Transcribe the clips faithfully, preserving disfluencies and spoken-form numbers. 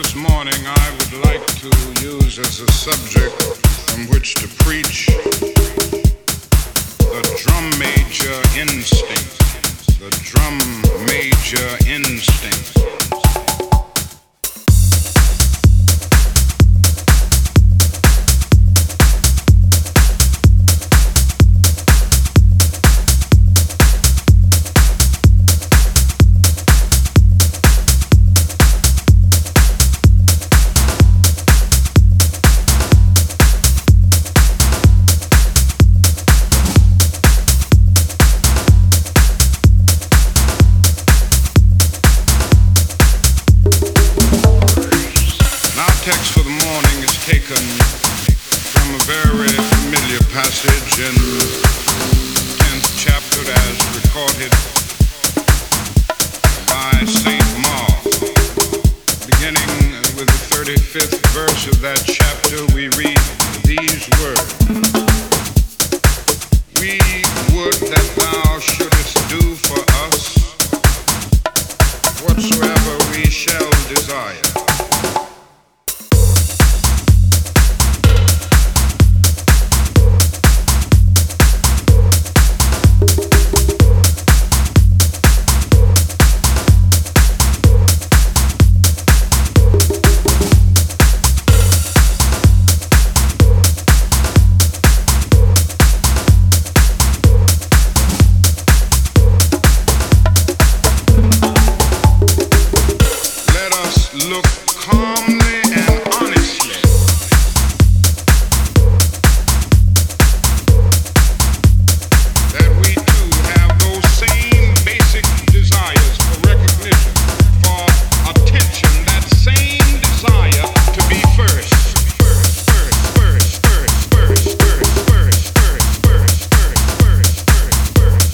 This morning I would like to use as a subject from which to preach the drum major instinct. The drum major instinct. Text for the morning is taken from a very familiar passage in the tenth chapter as recorded by Saint Mark. Beginning with the thirty-fifth verse of that chapter, we read these words. We would that thou shouldest do for us whatsoever we shall desire. Look calmly and honestly that we too have those same basic desires for recognition, for attention, that same desire to be first. First, first, first, first, first, first, first, first, first, first, first, first, first.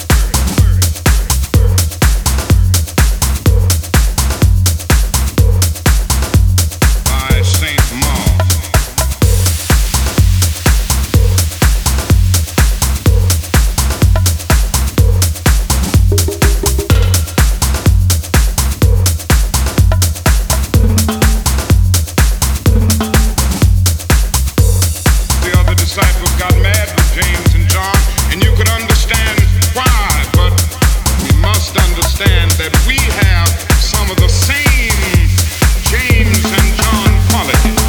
Disciples got mad with James and John, and you could understand why, but we must understand that we have some of the same James and John qualities.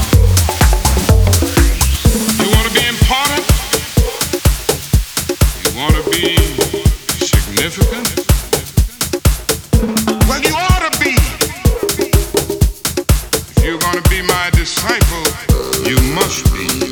You want to be important? You want to be significant? Well, you ought to be. If you're going to be my disciple, you must be.